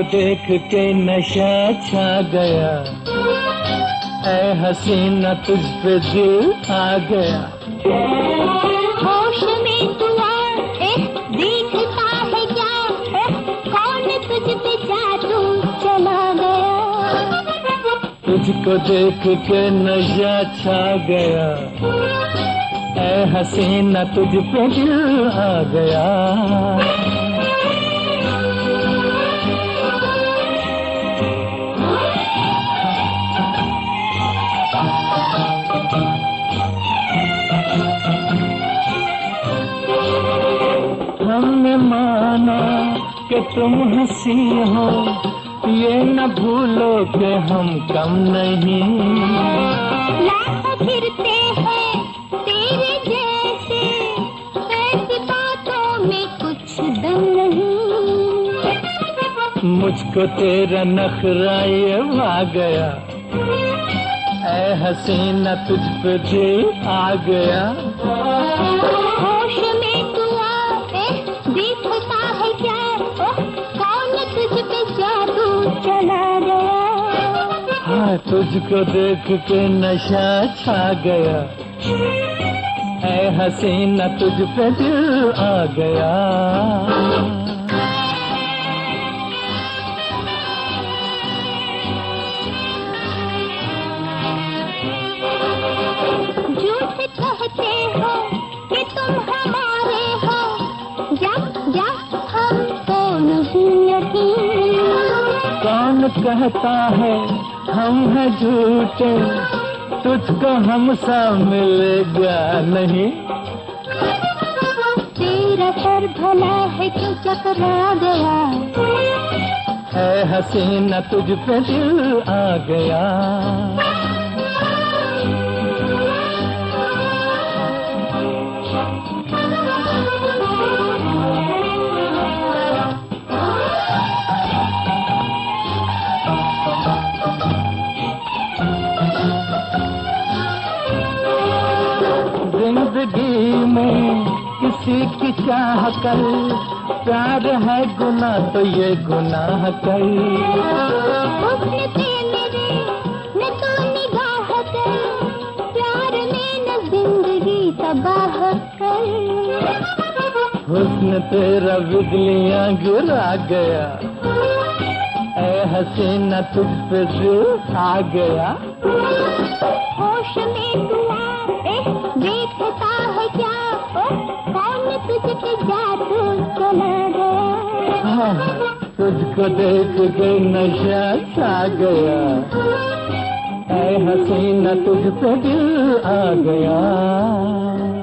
देख के नशा छा गया, ऐ हसीना तुझ पे दिल आ गया। होश में तू आ, देखता है क्या, कौन तुझ पे जादू चला गया। तुझको देख के नशा छा गया, ऐ हसीना तुझ पे दिल आ गया। हमने माना कि तुम हंसी हो, ये न भूलो कि हम कम नहीं। लाखों फिरते हैं तेरे जैसे, ऐसी बातों में कुछ दम नहीं। मुझको तेरा नखरा ये आ गया, ऐ हसीना तुझ पे दिल आ गया। होश में तू आ, देखता है क्या, कौन तुझ पे जादू चला गया। हाँ, तुझको देख के नशा छा गया, ऐ हसीना तुझ पे दिल आ गया। झूठ कहते हो कि तुम हमारे हो, जब जब हमको नहीं यकीन। कौन कहता है हम हैं झूठे, तुझको हमसा मिलेगा नहीं। तेरा सर भला है क्यों चकरा गया, ऐ हसीना तुझ पे दिल आ गया। जिंदगी में किसी की चाह कर, प्यार है गुनाह तो ये गुनाह कर। उसने पे मेरे न तो निगाह कर, प्यार में न जिंदगी तबाह कर। हुस्न तेरा बिजलियां गिरा गया, ऐ हसीना तुझ पे दिल आ गया। होश में तू आ, देखता है क्या, कौन तुझ पे जादू चला गया। हाँ, तुझको देख के नशा छा गया, ऐ हसीना तुझ पे दिल आ गया।